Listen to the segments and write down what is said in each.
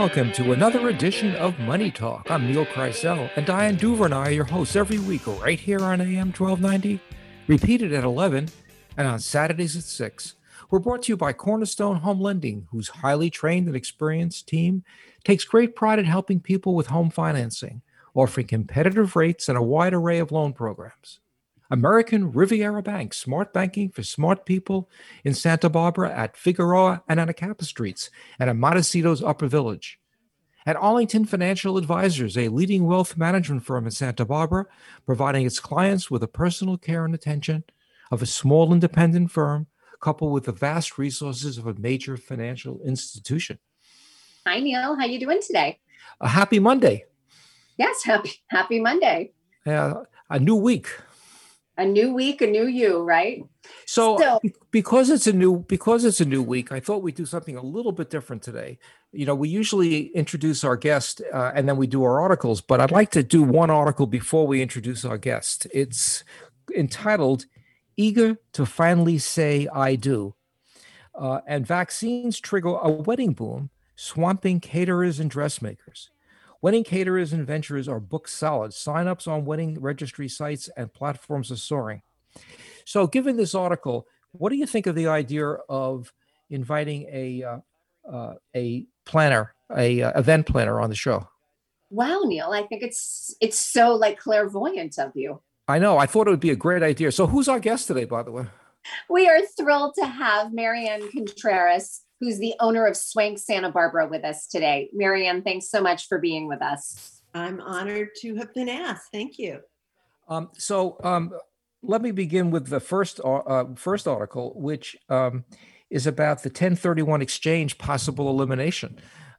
welcome to another edition of Money Talk. I'm Neil Kreisel, and Diane Duvernay are your hosts every week right here on AM 1290, repeated at 11, and on Saturdays at 6. We're brought to you by Cornerstone Home Lending, whose highly trained and experienced team takes great pride in helping people with home financing, offering competitive rates and a wide array of loan programs. American Riviera Bank, smart banking for smart people in Santa Barbara at Figueroa and Anacapa Streets and at Montecito's Upper Village. At Arlington Financial Advisors, a leading wealth management firm in Santa Barbara, providing its clients with the personal care and attention of a small independent firm, coupled with the vast resources of a major financial institution. Hi, Neil. How you doing today? A happy Monday. Yes, happy Monday. A new week. A new week, a new you, right? So because it's a new week, I thought we'd do something a little bit different today. You know, we usually introduce our guest and then we do our articles, but I'd like to do one article before we introduce our guest. It's entitled "Eager to Finally Say I Do," and vaccines trigger a wedding boom, swamping caterers and dressmakers. Wedding caterers and venturers are booked solid. Sign-ups on wedding registry sites and platforms are soaring. So given this article, what do you think of the idea of inviting a planner, event planner on the show? Wow, Neil, I think it's so clairvoyant of you. I know. I thought it would be a great idea. So who's our guest today, by the way? We are thrilled to have Marianne Contreras, who's the owner of Swank Santa Barbara, with us today. Marianne, thanks so much for being with us. I'm honored to have been asked. Thank you. Let me begin with the first article, which is about the 1031 exchange possible elimination.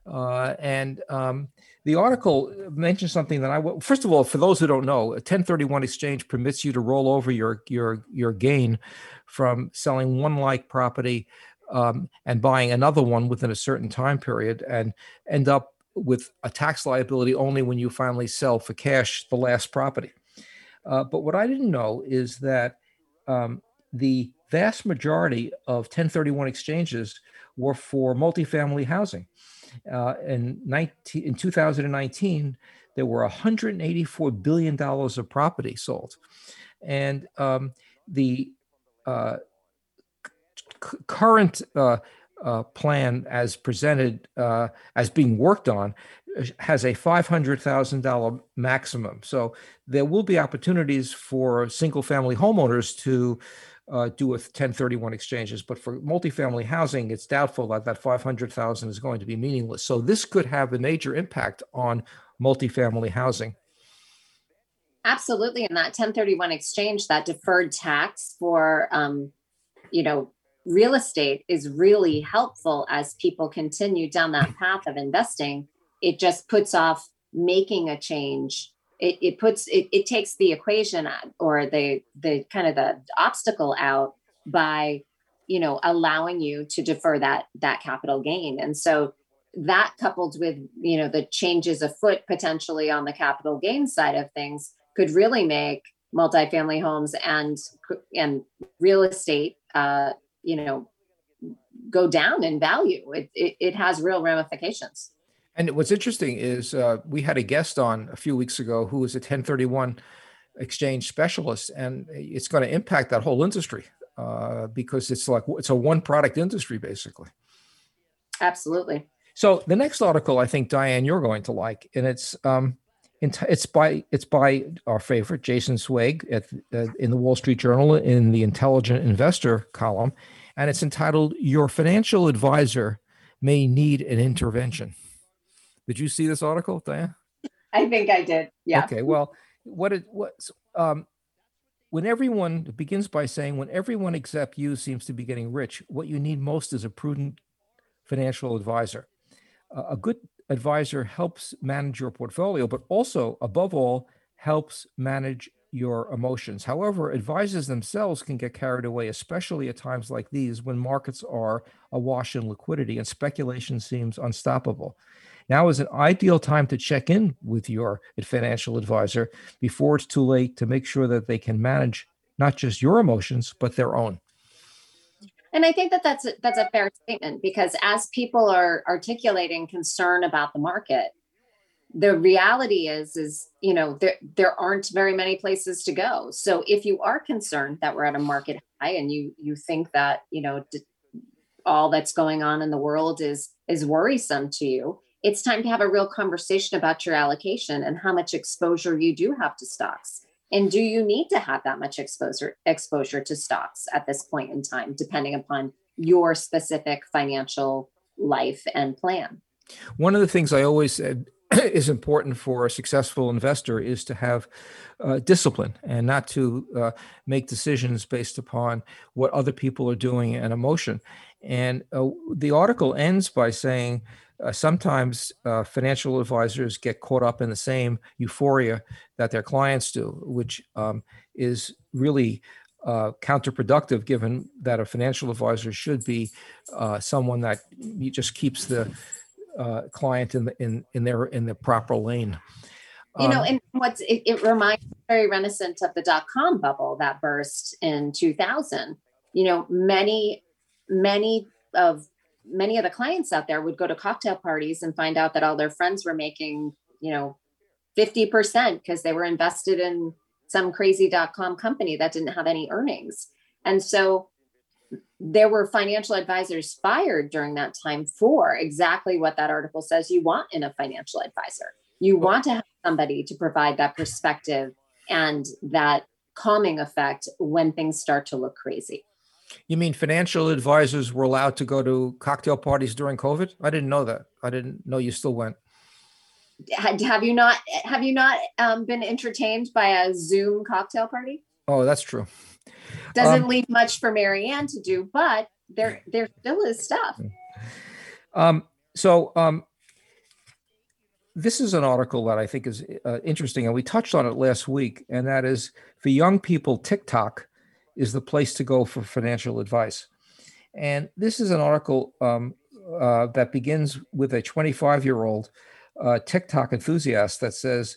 The article mentions something that first of all, for those who don't know, a 1031 exchange permits you to roll over your gain from selling one like property and buying another one within a certain time period, and end up with a tax liability only when you finally sell for cash the last property. But what I didn't know is that the vast majority of 1031 exchanges were for multifamily housing. In 2019, there were $184 billion of property sold. And the current plan as presented, as being worked on, has a $500,000 maximum. So there will be opportunities for single family homeowners to do with 1031 exchanges, but for multifamily housing, it's doubtful that 500,000 is going to be meaningless. So this could have a major impact on multifamily housing. Absolutely. And that 1031 exchange, that deferred tax for, real estate is really helpful as people continue down that path of investing. It just puts off making a change. It takes the equation or the kind of the obstacle out by, allowing you to defer that capital gain. And so that, coupled with, the changes afoot potentially on the capital gain side of things, could really make multifamily homes and real estate, go down in value. It has real ramifications. And what's interesting is we had a guest on a few weeks ago who was a 1031 exchange specialist, and it's going to impact that whole industry because it's a one product industry, basically. Absolutely. So the next article, I think, Diane, you're going to like, and it's by our favorite Jason Zweig in the Wall Street Journal in the Intelligent Investor column, and it's entitled "Your Financial Advisor May Need an Intervention." Did you see this article, Diane? I think I did. Yeah. Okay. Well, when everyone, it begins by saying, when everyone except you seems to be getting rich, what you need most is a prudent financial advisor. A good advisor helps manage your portfolio, but also, above all, helps manage your emotions. However, advisors themselves can get carried away, especially at times like these when markets are awash in liquidity and speculation seems unstoppable. Now is an ideal time to check in with your financial advisor before it's too late, to make sure that they can manage not just your emotions, but their own. And I think that that's a fair statement, because as people are articulating concern about the market, the reality is, there aren't very many places to go. So if you are concerned that we're at a market high, and you think that, all that's going on in the world is worrisome to you, it's time to have a real conversation about your allocation and how much exposure you do have to stocks. And do you need to have that much exposure to stocks at this point in time, depending upon your specific financial life and plan? One of the things I always said is important for a successful investor is to have discipline, and not to make decisions based upon what other people are doing and emotion. And the article ends by saying sometimes financial advisors get caught up in the same euphoria that their clients do, which is really counterproductive, given that a financial advisor should be someone that just keeps the client in the proper lane. And it reminds me very reminiscent of the dot-com bubble that burst in 2000. Many of the clients out there would go to cocktail parties and find out that all their friends were making, 50% because they were invested in some crazy dot-com company that didn't have any earnings. And so there were financial advisors fired during that time for exactly what that article says you want in a financial advisor. You want to have somebody to provide that perspective and that calming effect when things start to look crazy. You mean financial advisors were allowed to go to cocktail parties during COVID? I didn't know that. I didn't know you still went. Have you not been entertained by a Zoom cocktail party? Oh, that's true. Doesn't leave much for Marianne to do, but there still is stuff. This is an article that I think is interesting, and we touched on it last week, and that is, for young people, TikTok is the place to go for financial advice. And this is an article that begins with a 25-year-old TikTok enthusiast that says,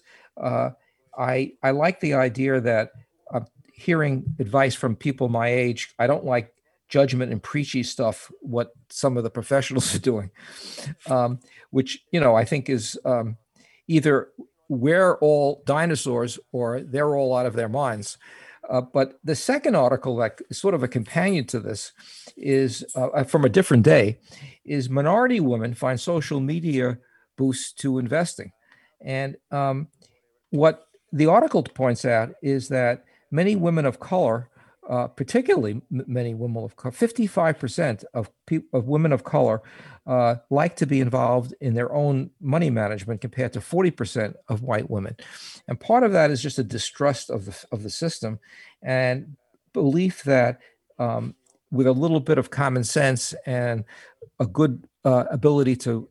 I like the idea that hearing advice from people my age. I don't like judgment and preachy stuff, what some of the professionals are doing, which, I think is either we're all dinosaurs or they're all out of their minds. But the second article, that is sort of a companion to this, is from a different day, is minority women find social media boosts to investing. And what the article points out is that many women of color, particularly many women of color, 55% of women of color like to be involved in their own money management, compared to 40% of white women. And part of that is just a distrust of the system, and belief that with a little bit of common sense and a good ability to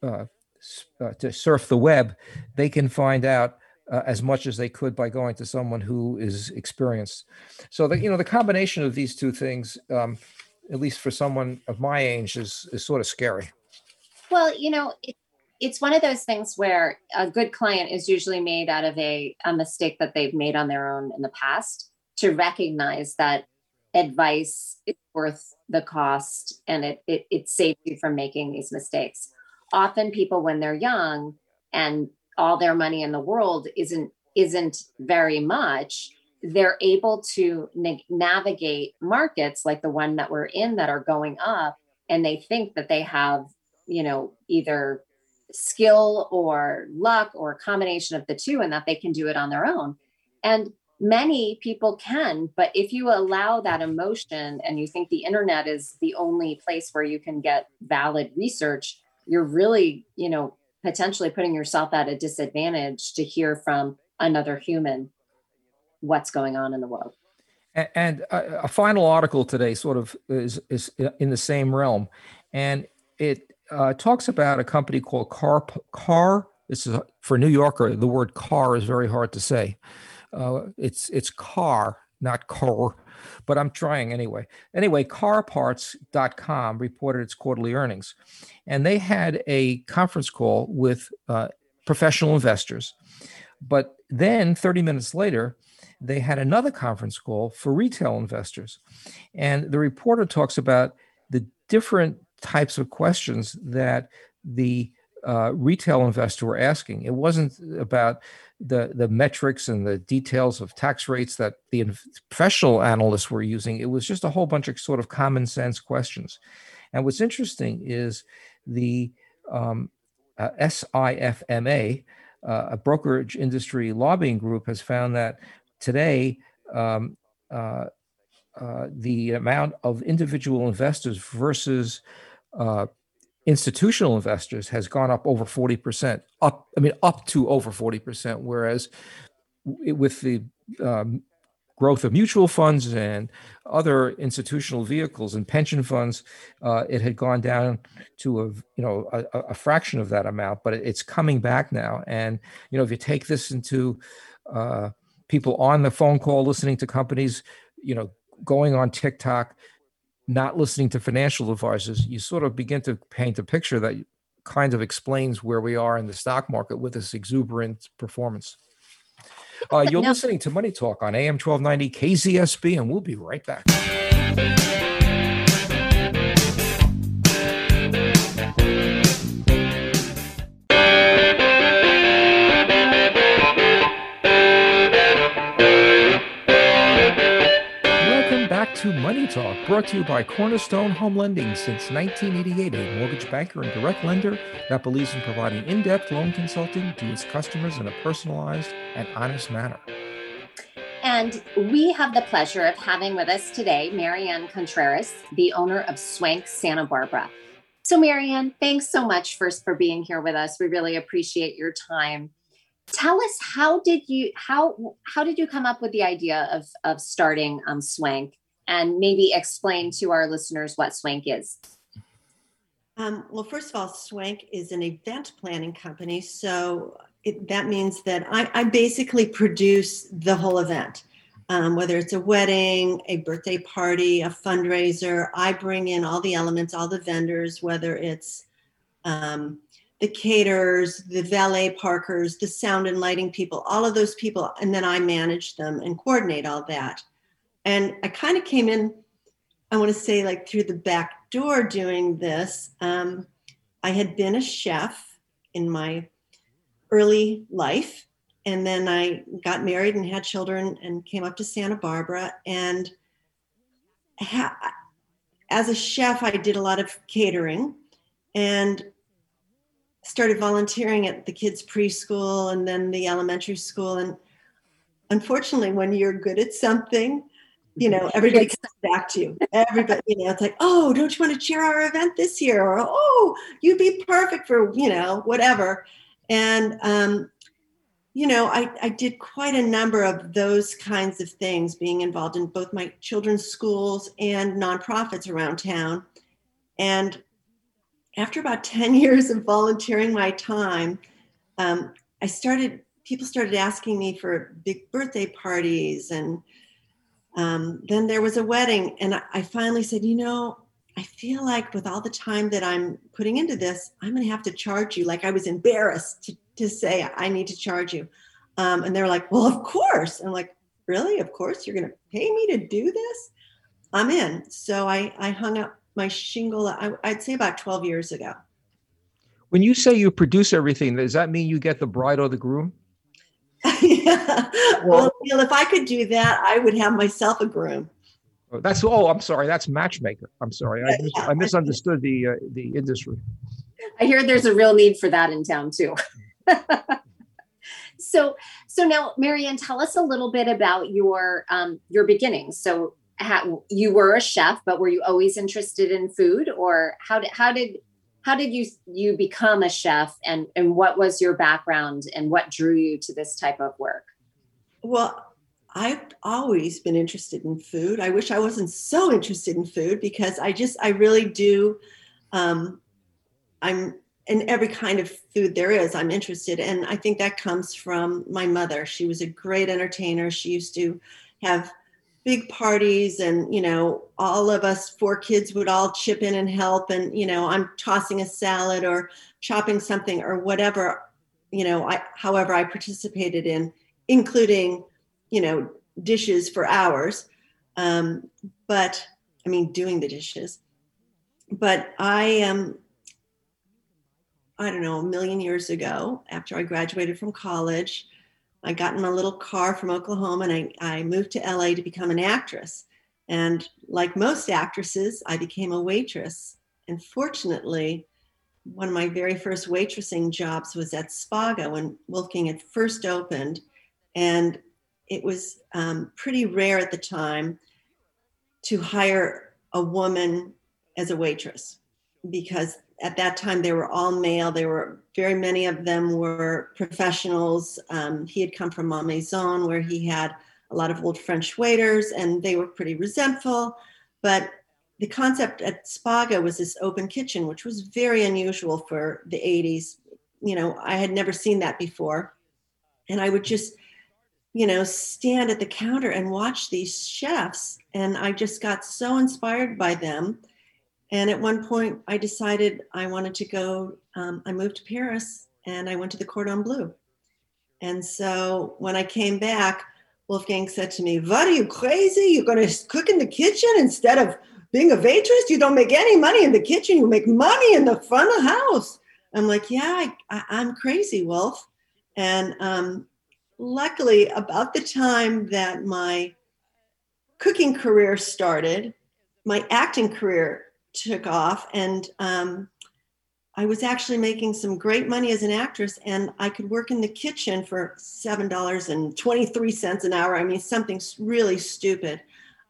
surf the web, they can find out as much as they could by going to someone who is experienced. So that, the combination of these two things, at least for someone of my age, is sort of scary. Well, it's one of those things where a good client is usually made out of a mistake that they've made on their own in the past, to recognize that advice is worth the cost, and it saves you from making these mistakes. Often people, when they're young and all their money in the world isn't very much, they're able to navigate markets like the one that we're in that are going up, and they think that they have, either skill or luck or a combination of the two, and that they can do it on their own. And many people can, but if you allow that emotion and you think the internet is the only place where you can get valid research, you're really, potentially putting yourself at a disadvantage to hear from another human what's going on in the world. And a final article today sort of is in the same realm, and it talks about a company called Car. This is for New Yorker. The word car is very hard to say. It's car, not car, but I'm trying anyway. Anyway, CarParts.com reported its quarterly earnings, and they had a conference call with professional investors. But then 30 minutes later, they had another conference call for retail investors. And the reporter talks about the different types of questions that the retail investor were asking. It wasn't about the metrics and the details of tax rates that the professional analysts were using. It was just a whole bunch of sort of common sense questions. And what's interesting is the SIFMA, a brokerage industry lobbying group, has found that today the amount of individual investors versus institutional investors has gone up over 40%, up to over 40%, whereas with the growth of mutual funds and other institutional vehicles and pension funds, it had gone down to a fraction of that amount, but it's coming back now. And if you take this into people on the phone call listening to companies, going on TikTok, not listening to financial advisors, you sort of begin to paint a picture that kind of explains where we are in the stock market with this exuberant performance. You're listening to Money Talk on AM 1290 KZSB, and we'll be right back. To Money Talk, brought to you by Cornerstone Home Lending since 1988, a mortgage banker and direct lender that believes in providing in-depth loan consulting to its customers in a personalized and honest manner. And we have the pleasure of having with us today Marianne Contreras, the owner of Swank Santa Barbara. So Marianne, thanks so much first for being here with us. We really appreciate your time. Tell us, how did you come up with the idea of starting Swank? And maybe explain to our listeners what Swank is. Well, first of all, Swank is an event planning company. So that means that I basically produce the whole event, whether it's a wedding, a birthday party, a fundraiser. I bring in all the elements, all the vendors, whether it's the caterers, the valet parkers, the sound and lighting people, all of those people. And then I manage them and coordinate all that. And I kind of came in, I want to say, like through the back door doing this. I had been a chef in my early life. And then I got married and had children and came up to Santa Barbara. And as a chef, I did a lot of catering and started volunteering at the kids' preschool and then the elementary school. And unfortunately, when you're good at something, everybody comes back to you. Everybody, it's like, oh, don't you want to chair our event this year? Or, oh, you'd be perfect for, whatever. And, I did quite a number of those kinds of things, being involved in both my children's schools and nonprofits around town. And after about 10 years of volunteering my time, people started asking me for big birthday parties, and then there was a wedding, and I finally said, I feel like with all the time that I'm putting into this, I'm going to have to charge you. Like, I was embarrassed to say I need to charge you. And they were like, well, of course. I'm like, really? Of course you're going to pay me to do this? I'm in. So I hung up my shingle, I'd say about 12 years ago. When you say you produce everything, does that mean you get the bride or the groom? Yeah. Well, if I could do that, I would have myself a groom. I'm sorry. That's matchmaker. I'm sorry. I misunderstood the industry. I hear there's a real need for that in town too. So now, Marianne, tell us a little bit about your beginnings. So you were a chef, but were you always interested in food, or how did you become a chef, and what was your background and what drew you to this type of work? Well, I've always been interested in food. I wish I wasn't so interested in food, because I really do. I'm in every kind of food there is, I'm interested. And I think that comes from my mother. She was a great entertainer. She used to have big parties, and, all of us 4 kids would all chip in and help. And, I'm tossing a salad or chopping something or whatever, however I participated in, including, dishes for hours. But I mean, doing the dishes. But I don't know, a million years ago, after I graduated from college, I got in my little car from Oklahoma and I moved to LA to become an actress. And like most actresses, I became a waitress. And fortunately, one of my very first waitressing jobs was at Spago when Wolfgang had first opened. And it was pretty rare at the time to hire a woman as a waitress, because at that time they were all male. They were, very many of them were professionals. He had come from Ma Maison, where he had a lot of old French waiters, and they were pretty resentful. But the concept at Spago was this open kitchen, which was very unusual for the 80s. You know, I had never seen that before. And I would just, you know, stand at the counter and watch these chefs. And I just got so inspired by them. And at one point I decided I wanted to go, I moved to Paris and I went to the Cordon Bleu. And so when I came back, Wolfgang said to me, "What, are you crazy? You're going to cook in the kitchen instead of being a waitress? You don't make any money in the kitchen. You make money in the front of the house." I'm like, "Yeah, I'm crazy, Wolf." And luckily, about the time that my cooking career started, my acting career took off, and I was actually making some great money as an actress, and I could work in the kitchen for $7.23 an hour. I mean, something really stupid.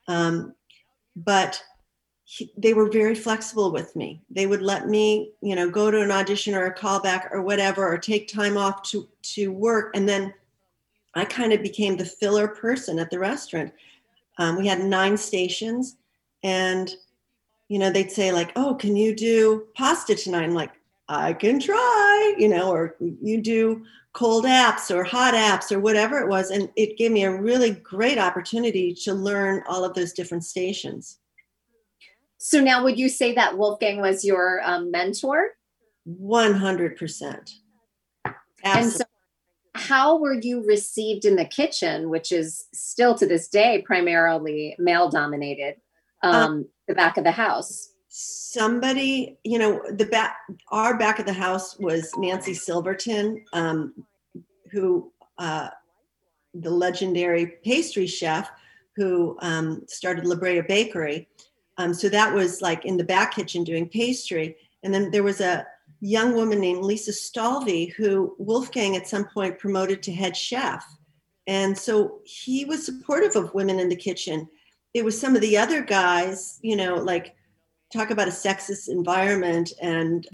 But they were very flexible with me. They would let me, you know, go to an audition or a callback or whatever, or take time off to work. And then I kind of became the filler person at the restaurant. We had 9 stations, and you know, they'd say like, "Oh, can you do pasta tonight?" I'm like, "I can try," you know, or "You do cold apps or hot apps," or whatever it was. And it gave me a really great opportunity to learn all of those different stations. So now, would you say that Wolfgang was your mentor? 100%. Absolutely. And so how were you received in the kitchen, which is still to this day primarily male dominated? The back of the house. Somebody, you know, our back of the house was Nancy Silverton, who, the legendary pastry chef who started La Brea Bakery. So that was like in the back kitchen doing pastry. And then there was a young woman named Lisa Stalvey who Wolfgang at some point promoted to head chef. And so he was supportive of women in the kitchen. It was some of the other guys, you know, like, talk about a sexist environment. And,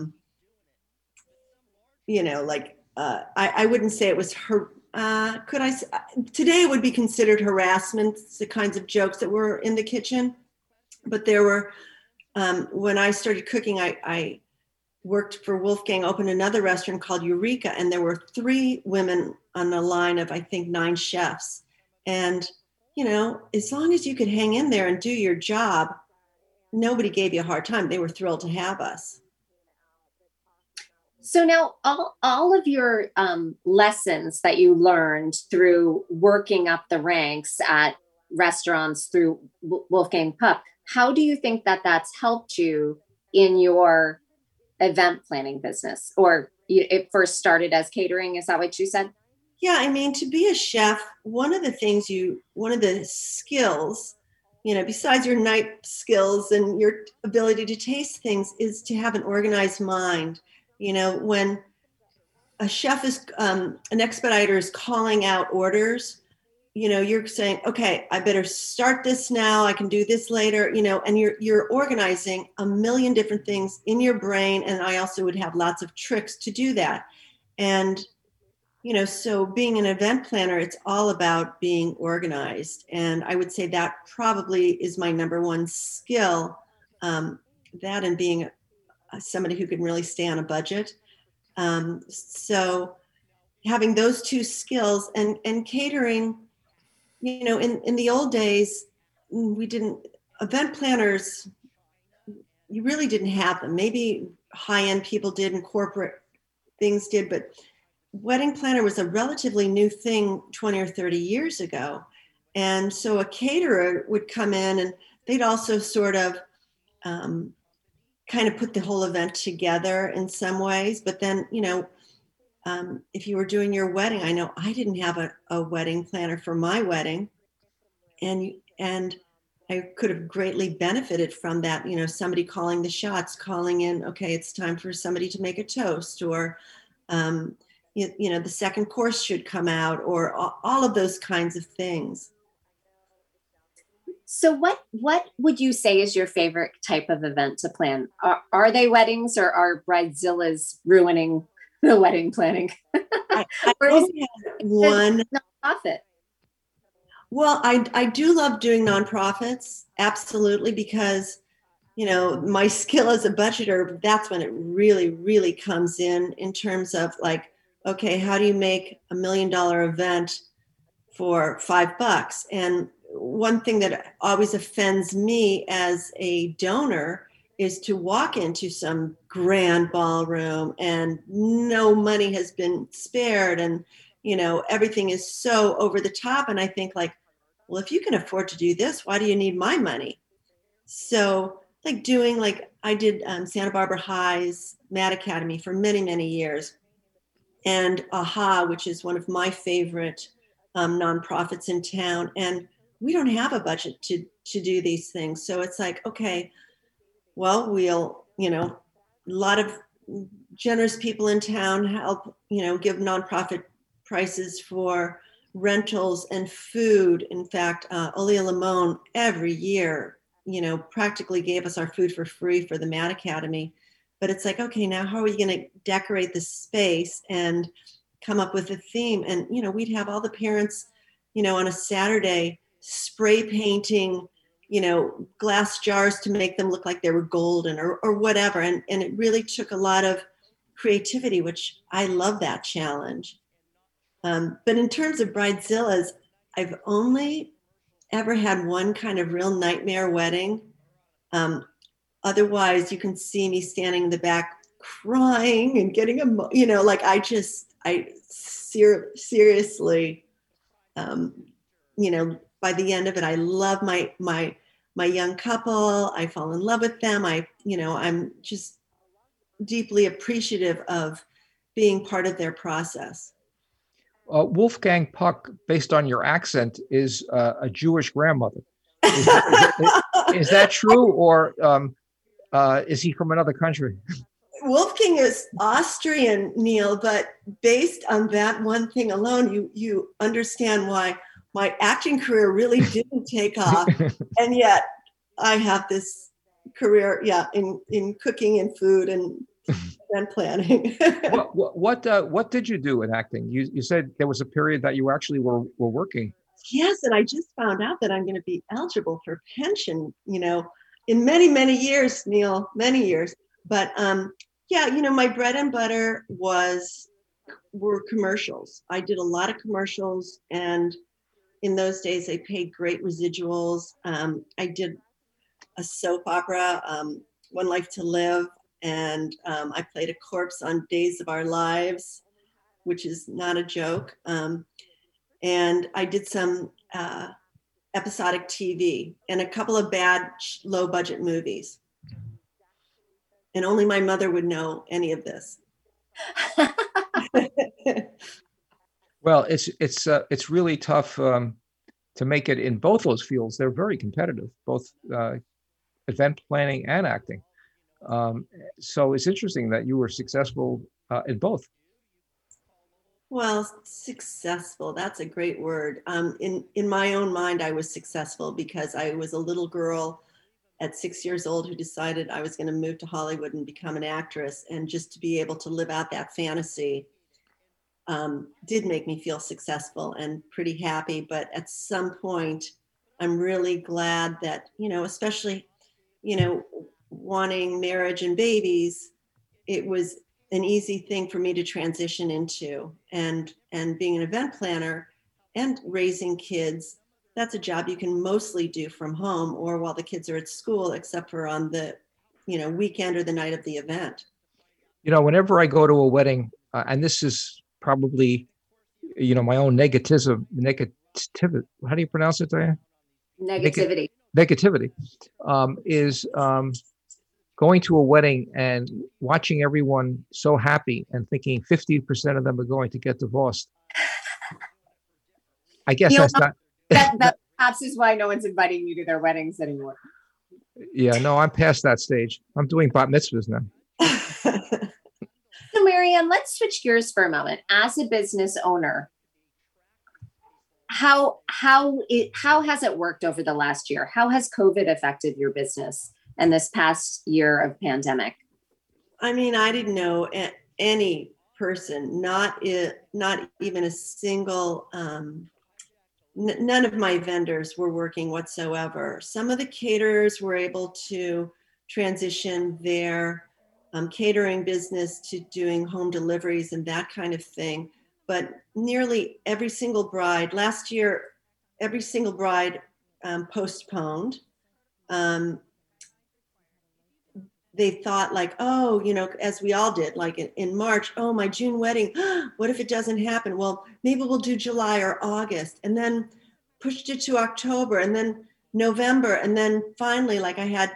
you know, like, I wouldn't say it was her. Today it would be considered harassment, the kinds of jokes that were in the kitchen. But there were, when I started cooking, I worked for Wolfgang, opened another restaurant called Eureka. And there were 3 women on the line of, I think, 9 chefs. And you know, as long as you could hang in there and do your job, nobody gave you a hard time. They were thrilled to have us. So now all of your lessons that you learned through working up the ranks at restaurants through Wolfgang Puck, how do you think that that's helped you in your event planning business? Or it first started as catering, is that what you said? Yeah, I mean, to be a chef, one of the skills, you know, besides your night skills and your ability to taste things, is to have an organized mind. You know, when a chef is, an expediter is calling out orders, you know, you're saying, "Okay, I better start this now. I can do this later," you know, and you're organizing a million different things in your brain. And I also would have lots of tricks to do that. And you know, so being an event planner, it's all about being organized. And I would say that probably is my number one skill, that and being somebody who can really stay on a budget. So having those 2 skills and catering, you know, in the old days, event planners, you really didn't have them. Maybe high-end people did and corporate things did, but wedding planner was a relatively new thing 20 or 30 years ago. And so a caterer would come in and they'd also sort of kind of put the whole event together in some ways. But then, if you were doing your wedding, I know I didn't have a wedding planner for my wedding. And I could have greatly benefited from that, somebody calling the shots, calling in, okay, it's time for somebody to make a toast, or, the second course should come out, or all of those kinds of things. So what would you say is your favorite type of event to plan? Are they weddings, or are bridezillas ruining the wedding planning? I only have one nonprofit. Well, I do love doing nonprofits, absolutely, because, my skill as a budgeter, that's when it really, really comes in terms of like, okay, how do you make $1 million event for $5? And one thing that always offends me as a donor is to walk into some grand ballroom and no money has been spared, and everything is so over the top. And I think like, well, if you can afford to do this, why do you need my money? So I did Santa Barbara High's Mad Academy for many, many years, and AHA, which is one of my favorite nonprofits in town. And we don't have a budget to do these things. So it's like, okay, well, we'll, a lot of generous people in town help, give nonprofit prices for rentals and food. In fact, Olia Limon every year, practically gave us our food for free for the Mad Academy. But it's like, okay, now how are we going to decorate the space and come up with a theme? And, we'd have all the parents, on a Saturday spray painting, glass jars to make them look like they were golden or whatever. And it really took a lot of creativity, which I love that challenge. But in terms of bridezillas, I've only ever had one kind of real nightmare wedding. Otherwise, you can see me standing in the back crying and getting, seriously, by the end of it, I love my young couple. I fall in love with them. I'm just deeply appreciative of being part of their process. Wolfgang Puck, based on your accent, is a Jewish grandmother. Is that true, or is he from another country? Wolfgang is Austrian, Neil, but based on that one thing alone, you understand why my acting career really didn't take off. And yet I have this career, in cooking and food and planning. What did you do in acting? You said there was a period that you actually were working. Yes, and I just found out that I'm going to be eligible for pension, in many, many years, Neil, many years. But my bread and butter were commercials. I did a lot of commercials, and in those days they paid great residuals. I did a soap opera, One Life to Live, and I played a corpse on Days of Our Lives, which is not a joke. And I did some episodic TV and a couple of bad low budget movies. And only my mother would know any of this. Well, it's really tough to make it in both those fields. They're very competitive, both event planning and acting. So it's interesting that you were successful in both. Well, successful, that's a great word. In my own mind, I was successful because I was a little girl at 6 years old who decided I was going to move to Hollywood and become an actress. And just to be able to live out that fantasy did make me feel successful and pretty happy. But at some point, I'm really glad that, especially, wanting marriage and babies, it was an easy thing for me to transition into. And being an event planner and raising kids, that's a job you can mostly do from home or while the kids are at school, except for on the, weekend or the night of the event. Whenever I go to a wedding, and this is probably, my own negativity how do you pronounce it, Diane? Negativity. Negativity is going to a wedding and watching everyone so happy and thinking 50% of them are going to get divorced. I guess that's not. That perhaps is why no one's inviting you to their weddings anymore. Yeah, no, I'm past that stage. I'm doing bat mitzvahs now. So, Marianne, let's switch gears for a moment. As a business owner, how has it worked over the last year? How has COVID affected your business and this past year of pandemic? I mean, I didn't know any person, not even a single. None of my vendors were working whatsoever. Some of the caterers were able to transition their catering business to doing home deliveries and that kind of thing. But nearly every single bride, last year, every single bride postponed. They thought like, oh, as we all did, like in March, oh, my June wedding, what if it doesn't happen? Well, maybe we'll do July or August, and then pushed it to October and then November. And then finally, like I had,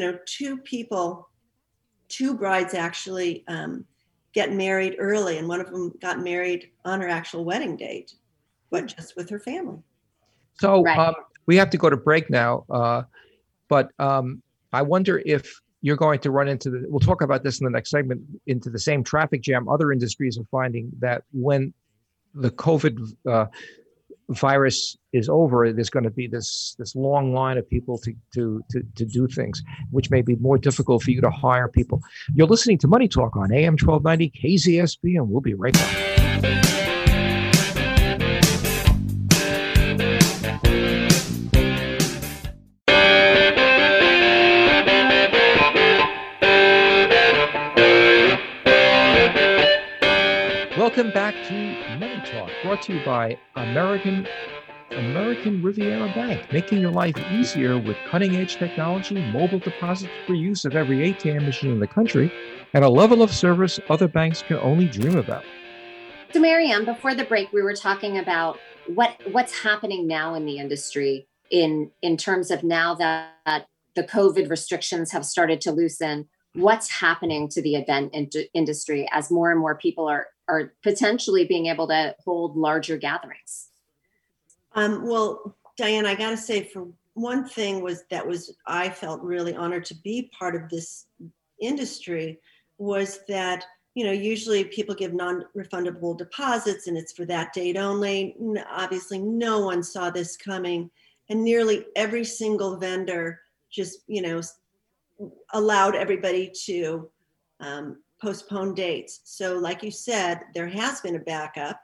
two brides actually get married early. And one of them got married on her actual wedding date, but just with her family. So we have to go to break now. But I wonder if you're going to run into we'll talk about this in the next segment, into the same traffic jam other industries are finding, that when the COVID virus is over, there's going to be this long line of people to do things, which may be more difficult for you to hire people. You're listening to Money Talk on AM 1290 KZSB, and we'll be right back. Welcome back to Money Talk, brought to you by American Riviera Bank, making your life easier with cutting-edge technology, mobile deposits for use of every ATM machine in the country, and a level of service other banks can only dream about. So, Marianne, before the break, we were talking about what's happening now in the industry in terms of now that the COVID restrictions have started to loosen. What's happening to the event industry as more and more people are potentially being able to hold larger gatherings? Well, Diane, I got to say, for one thing I felt really honored to be part of this industry, was that, usually people give non-refundable deposits and it's for that date only. Obviously, no one saw this coming, and nearly every single vendor just, allowed everybody to postpone dates. So like you said, there has been a backup,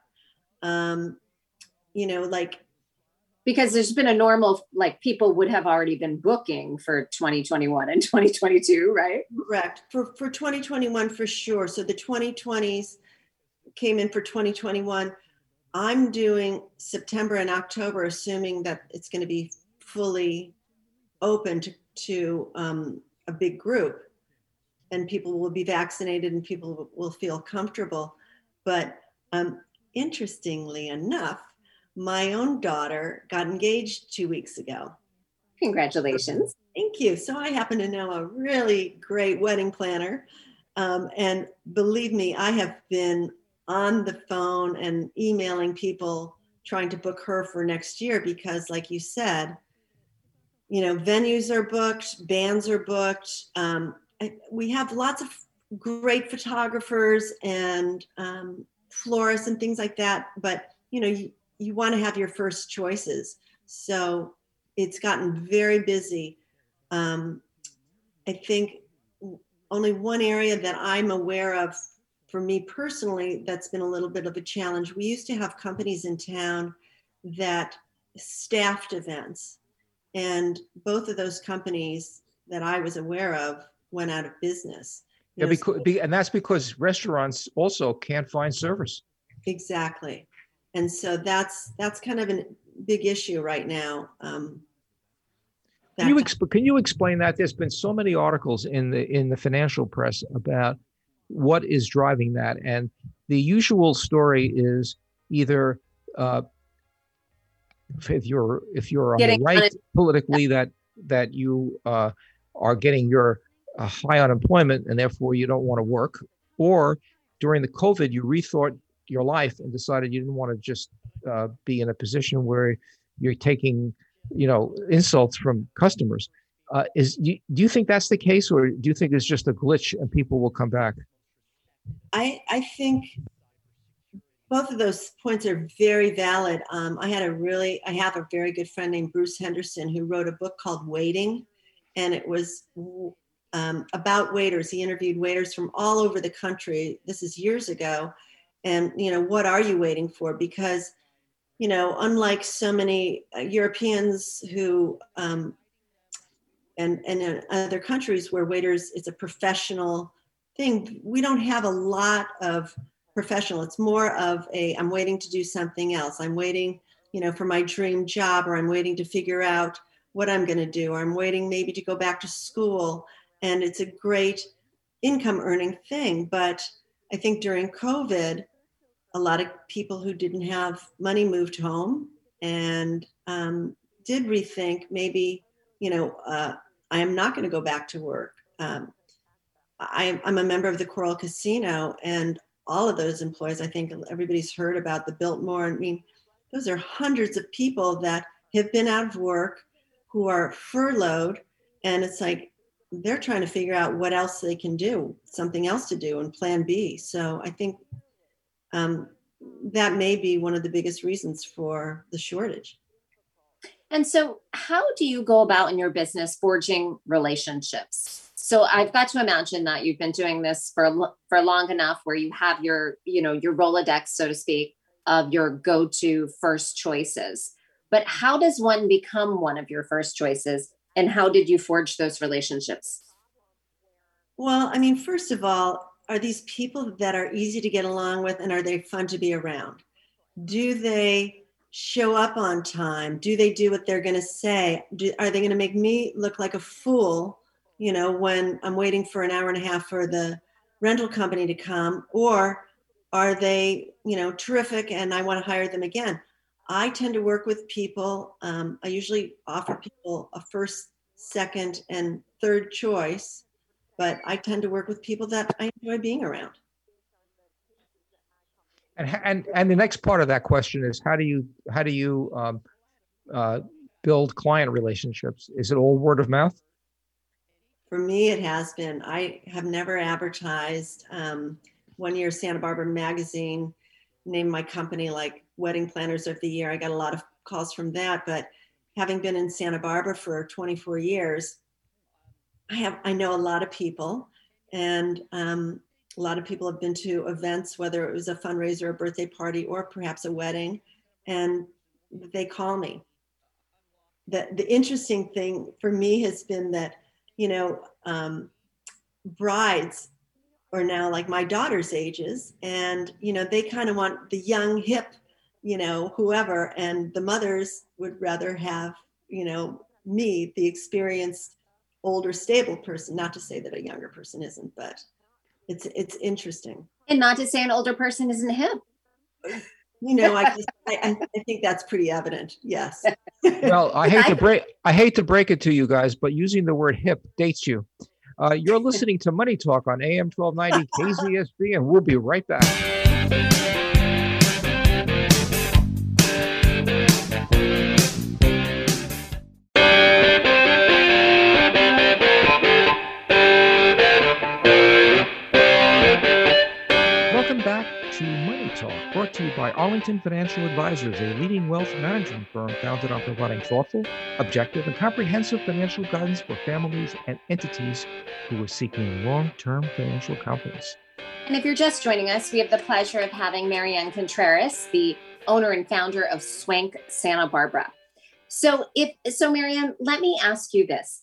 because there's been a normal, like people would have already been booking for 2021 and 2022, right? Correct. For 2021, for sure. So the 2020s came in for 2021. I'm doing September and October, assuming that it's going to be fully open to a big group, and people will be vaccinated and people will feel comfortable. But interestingly enough, my own daughter got engaged 2 weeks ago. Congratulations. Thank you. So I happen to know a really great wedding planner. And believe me, I have been on the phone and emailing people trying to book her for next year, because like you said, venues are booked, bands are booked. We have lots of great photographers and florists and things like that, but you want to have your first choices. So it's gotten very busy. I think only one area that I'm aware of, for me personally, that's been a little bit of a challenge. We used to have companies in town that staffed events, and both of those companies that I was aware of went out of business. And that's because restaurants also can't find servers. Exactly. And so that's kind of a big issue right now. Can you explain that? There's been so many articles in the financial press about what is driving that. And the usual story is either if you're on the right politically, that you are getting your high unemployment and therefore you don't want to work, or during the COVID you rethought your life and decided you didn't want to just be in a position where you're taking insults from customers. Do you think that's the case, or do you think it's just a glitch and people will come back? I think both of those points are very valid. I have a very good friend named Bruce Henderson who wrote a book called Waiting, and it was about waiters. He interviewed waiters from all over the country. This is years ago. And, what are you waiting for? Because, unlike so many Europeans who, and in other countries where waiters, it's a professional thing, we don't have a lot of professional. It's more of I'm waiting to do something else. I'm waiting, for my dream job, or I'm waiting to figure out what I'm going to do, or I'm waiting maybe to go back to school. And it's a great income earning thing. But I think during COVID, a lot of people who didn't have money moved home and did rethink maybe, I am not going to go back to work. I'm a member of the Coral Casino, and all of those employees, I think everybody's heard about the Biltmore. I mean, those are hundreds of people that have been out of work, who are furloughed, and it's like they're trying to figure out what else they can do, something else to do, and plan B. So I think that may be one of the biggest reasons for the shortage. And so how do you go about in your business forging relationships? So I've got to imagine that you've been doing this for long enough where you have your Rolodex, so to speak, of your go-to first choices. But how does one become one of your first choices? And how did you forge those relationships? Well, I mean, first of all, are these people that are easy to get along with, and are they fun to be around? Do they show up on time? Do they do what they're going to say? Are they going to make me look like a fool, when I'm waiting for an hour and a half for the rental company to come? Or are they, terrific and I want to hire them again? I tend to work with people. I usually offer people a first, second, and third choice, but I tend to work with people that I enjoy being around. And the next part of that question is how do you build client relationships? Is it all word of mouth? For me, it has been. I have never advertised. One year, Santa Barbara Magazine named my company like Wedding Planners of the Year. I got a lot of calls from that, but having been in Santa Barbara for 24 years, I know a lot of people, and a lot of people have been to events, whether it was a fundraiser, a birthday party, or perhaps a wedding, and they call me. The interesting thing for me has been that, brides are now like my daughter's ages, and, they kind of want the young, hip, whoever, and the mothers would rather have, me, the experienced, older, stable person. Not to say that a younger person isn't, but it's interesting. And not to say an older person isn't hip. I think that's pretty evident. Yes. Well, I hate to break it to you guys, but using the word hip dates you. You're listening to Money Talk on AM 1290 KZSB, and we'll be right back. Brought to you by Arlington Financial Advisors, a leading wealth management firm founded on providing thoughtful, objective, and comprehensive financial guidance for families and entities who are seeking long-term financial confidence. And if you're just joining us, we have the pleasure of having Marianne Contreras, the owner and founder of Swank Santa Barbara. So Marianne, let me ask you this.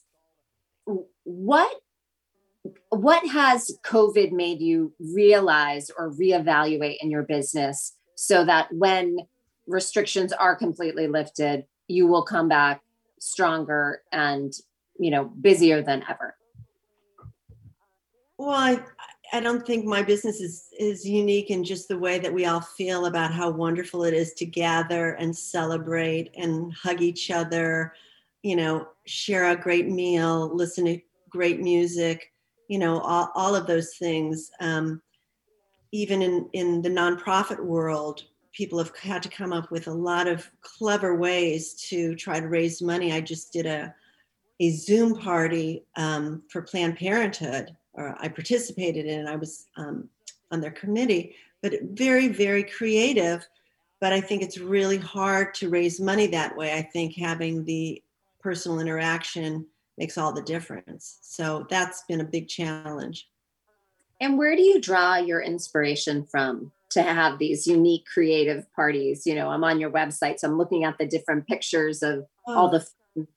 What has COVID made you realize or reevaluate in your business so that when restrictions are completely lifted, you will come back stronger and, busier than ever? Well, I don't think my business is unique in just the way that we all feel about how wonderful it is to gather and celebrate and hug each other, share a great meal, listen to great music, all of those things. Even in the nonprofit world, people have had to come up with a lot of clever ways to try to raise money. I just did a Zoom party for Planned Parenthood, or I participated in it. I was on their committee, but very, very creative. But I think it's really hard to raise money that way. I think having the personal interaction makes all the difference. So that's been a big challenge. And where do you draw your inspiration from to have these unique creative parties? I'm on your website, so I'm looking at the different pictures of all the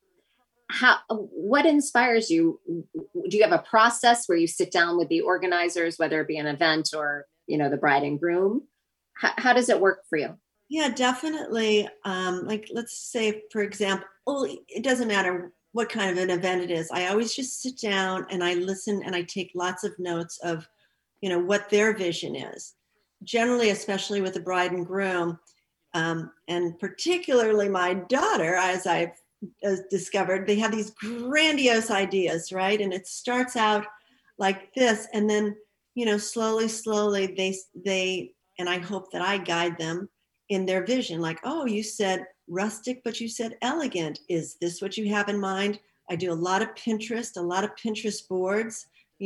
what inspires you? Do you have a process where you sit down with the organizers, whether it be an event or, the bride and groom? How does it work for you? Yeah, definitely. Like, let's say, for example, it doesn't matter what kind of an event it is. I always just sit down and I listen and I take lots of notes of, what their vision is. Generally, especially with the bride and groom, and particularly my daughter, as I've discovered, they have these grandiose ideas, right? And it starts out like this, and then, slowly they, and I hope that I guide them in their vision. Like, oh, you said rustic, but you said elegant. Is this what you have in mind? I do a lot of Pinterest boards,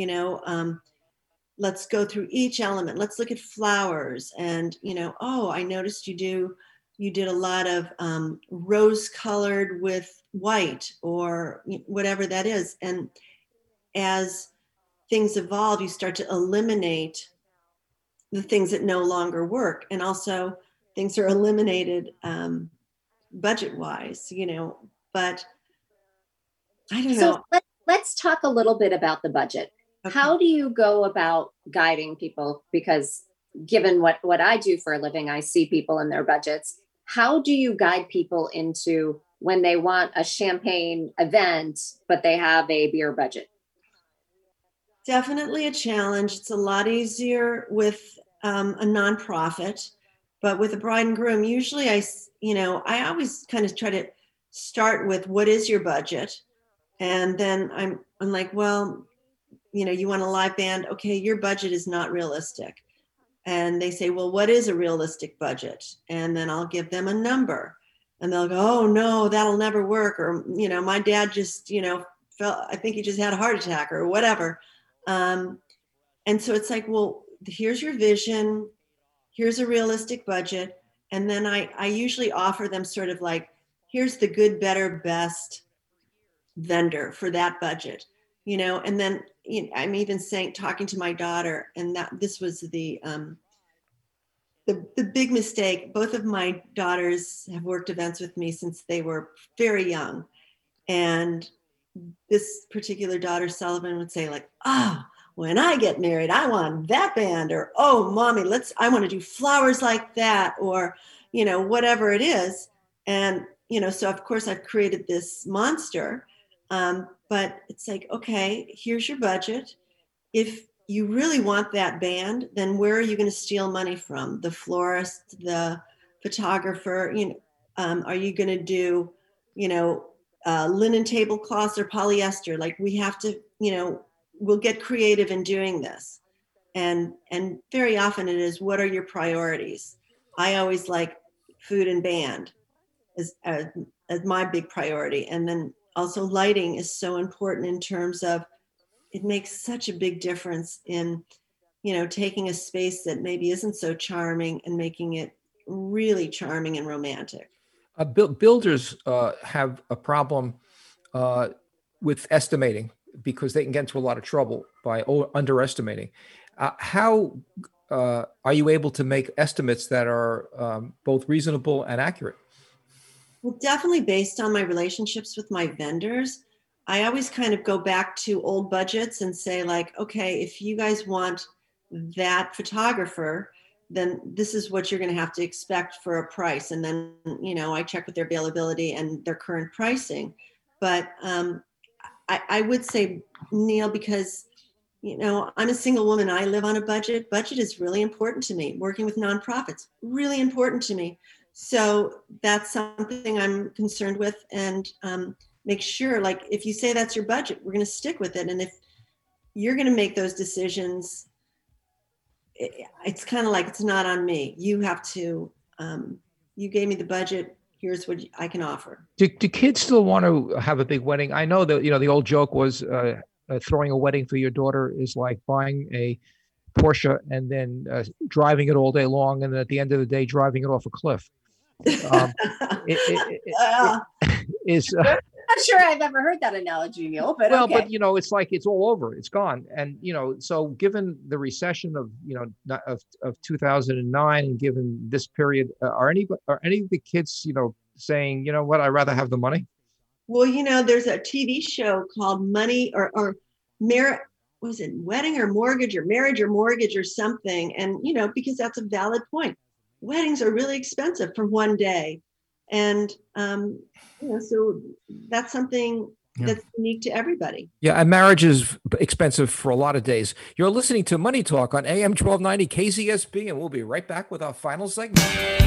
let's go through each element. Let's look at flowers and, oh, I noticed you did a lot of rose colored with white or whatever that is. And as things evolve, you start to eliminate the things that no longer work. And also things are eliminated budget wise, but I don't know. So let's talk a little bit about the budget. Okay. How do you go about guiding people? Because given what I do for a living, I see people and their budgets. How do you guide people into when they want a champagne event, but they have a beer budget? Definitely a challenge. It's a lot easier with a nonprofit, but with a bride and groom, usually I always kind of try to start with what is your budget? And then I'm like, well, you want a live band? Okay, your budget is not realistic. And they say, well, what is a realistic budget? And then I'll give them a number and they'll go, oh no, that'll never work. Or, my dad just, I think he just had a heart attack or whatever. And so it's like, well, here's your vision. Here's a realistic budget. And then I usually offer them sort of like, here's the good, better, best vendor for that budget, and then I'm even talking to my daughter, and that this was the big mistake. Both of my daughters have worked events with me since they were very young. And this particular daughter, Sullivan, would say like, when I get married, I want that band, or, oh, mommy, I want to do flowers like that, or, whatever it is. And, so of course I've created this monster. But it's like, okay, here's your budget. If you really want that band, then where are you going to steal money from? The florist, the photographer, are you going to do, linen tablecloths or polyester? Like, we have to, we'll get creative in doing this. And very often it is, what are your priorities? I always like food and band as my big priority. And then also lighting is so important in terms of, it makes such a big difference in, taking a space that maybe isn't so charming and making it really charming and romantic. Builders have a problem with estimating because they can get into a lot of trouble by underestimating. How are you able to make estimates that are both reasonable and accurate? Well, definitely based on my relationships with my vendors. I always kind of go back to old budgets and say like, okay, if you guys want that photographer, then this is what you're going to have to expect for a price. And then, I check with their availability and their current pricing. But I would say, Neil, because I'm a single woman. I live on a budget. Budget is really important to me. Working with nonprofits, really important to me. So that's something I'm concerned with, and make sure, like, if you say that's your budget, we're going to stick with it. And if you're going to make those decisions, it's kind of like, it's not on me. You have to, you gave me the budget. Here's what I can offer. Do kids still want to have a big wedding? I know that, the old joke was throwing a wedding for your daughter is like buying a Porsche and then driving it all day long, and then at the end of the day, driving it off a cliff. Is I'm not sure I've ever heard that analogy, Neil, but well, okay. but it's like it's all over, it's gone, and so given the recession of of 2009, and given this period, are any of the kids saying, what, I'd rather have the money? Well, there's a TV show called Money or was it Wedding or Mortgage or Marriage or Mortgage or something, and because that's a valid point. Weddings are really expensive for one day. And, so that's something that's unique to everybody. Yeah, and marriage is expensive for a lot of days. You're listening to Money Talk on AM 1290 KZSB, and we'll be right back with our final segment.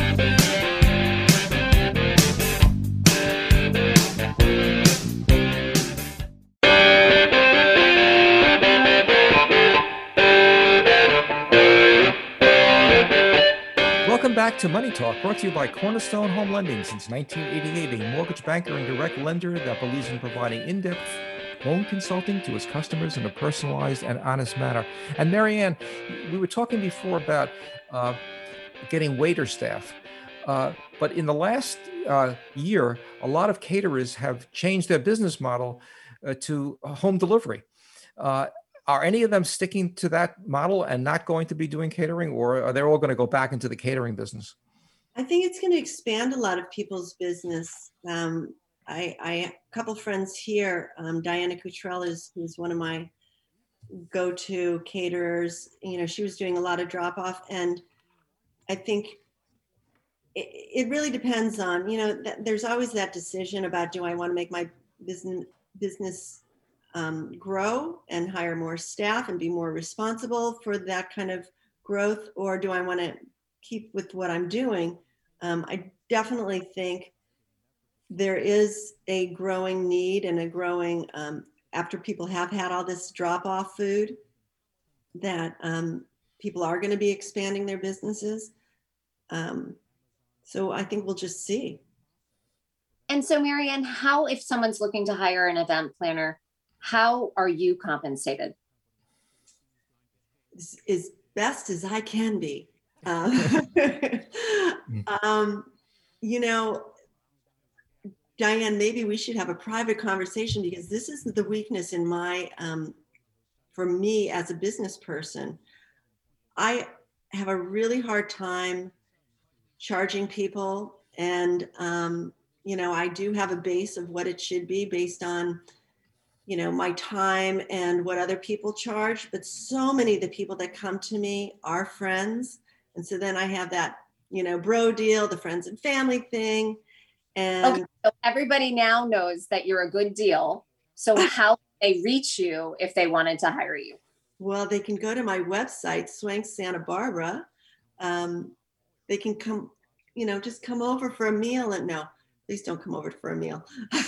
Welcome back to Money Talk, brought to you by Cornerstone Home Lending. Since 1988, a mortgage banker and direct lender that believes in providing in-depth loan consulting to its customers in a personalized and honest manner. And Marianne, we were talking before about getting waiter staff. But in the last year, a lot of caterers have changed their business model to home delivery. Are any of them sticking to that model and not going to be doing catering, or are they all going to go back into the catering business? I think it's going to expand a lot of people's business. A couple friends here, Diana Cottrell who's one of my go-to caterers. She was doing a lot of drop-off, and I think it really depends on, there's always that decision about, do I want to make my business grow and hire more staff and be more responsible for that kind of growth, or do I want to keep with what I'm doing? I definitely think there is a growing need and a growing, after people have had all this drop-off food, that people are going to be expanding their businesses. So I think we'll just see. And so, Marianne, how, if someone's looking to hire an event planner, how are you compensated? As best as I can be. Diane, maybe we should have a private conversation, because this is the weakness in my, for me as a business person. I have a really hard time charging people, and I do have a base of what it should be based on my time and what other people charge, but so many of the people that come to me are friends. And so then I have that, bro deal, the friends and family thing. And okay, so everybody now knows that you're a good deal. So how can they reach you if they wanted to hire you? Well, they can go to my website, Swank Santa Barbara. They can come, just come over for a meal. And no, please don't come over for a meal.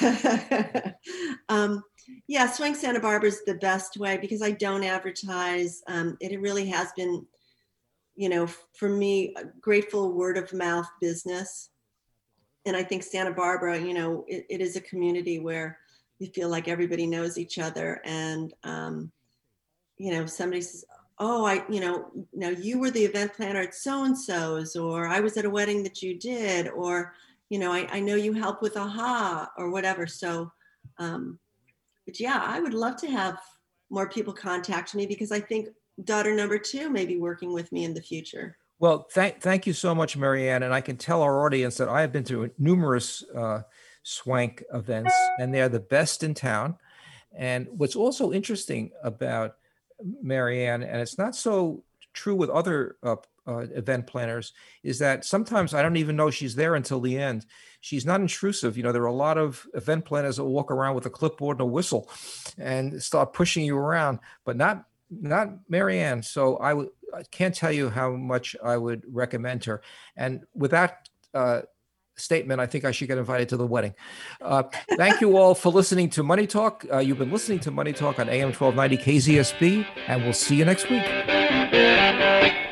Yeah, Swank Santa Barbara is the best way, because I don't advertise. It really has been, for me, a grateful word of mouth business. And I think Santa Barbara, it is a community where you feel like everybody knows each other. And, somebody says, oh, now you were the event planner at so-and-so's, or I was at a wedding that you did, or, I know you help with AHA or whatever. So, but yeah, I would love to have more people contact me, because I think daughter number 2 may be working with me in the future. Well, thank you so much, Marianne. And I can tell our audience that I have been to numerous Swank events, and they're the best in town. And what's also interesting about Marianne, and it's not so true with other event planners, is that sometimes I don't even know she's there until the end. She's not intrusive. There are a lot of event planners that walk around with a clipboard and a whistle and start pushing you around, but not not Marianne. So I can't tell you how much I would recommend her. And with that statement, I think I should get invited to the wedding. Thank you all for listening to Money Talk. You've been listening to Money Talk on AM 1290 KZSB, and we'll see you next week.